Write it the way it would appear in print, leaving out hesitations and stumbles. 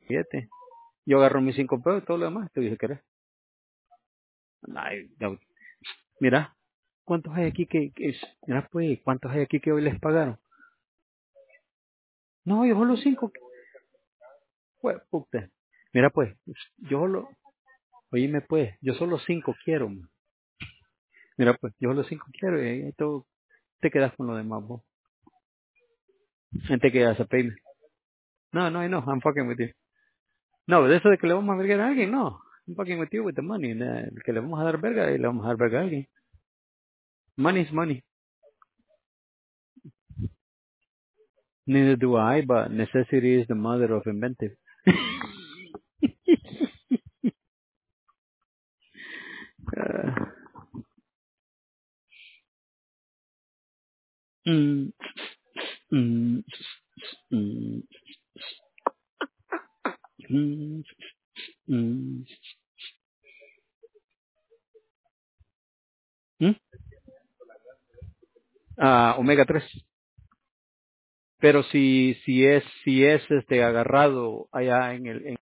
billete. Yo agarro mis 5 pesos y todo lo demás. Te dije, ¿querés? Ay, mira, ¿cuántos hay aquí mira pues, cuántos hay aquí que hoy les pagaron? No, yo solo 5. Pues, puta. Mira pues, yo solo, oíme pues, yo solo 5 quiero. Man. Mira pues, yo solo 5 quiero y ahí todo, te quedas con lo demás vos. Gente que hace payment. No, no, no, I'm fucking with you. No, de eso de que le vamos a vergar a alguien, no. I'm fucking with you with the money. Que le vamos a dar verga y le vamos a dar verga a alguien. Money is money. Neither do I, but necessity is the mother of inventive. Ah, mm, mm, mm, mm, mm, mm. Omega 3. Pero si es agarrado allá en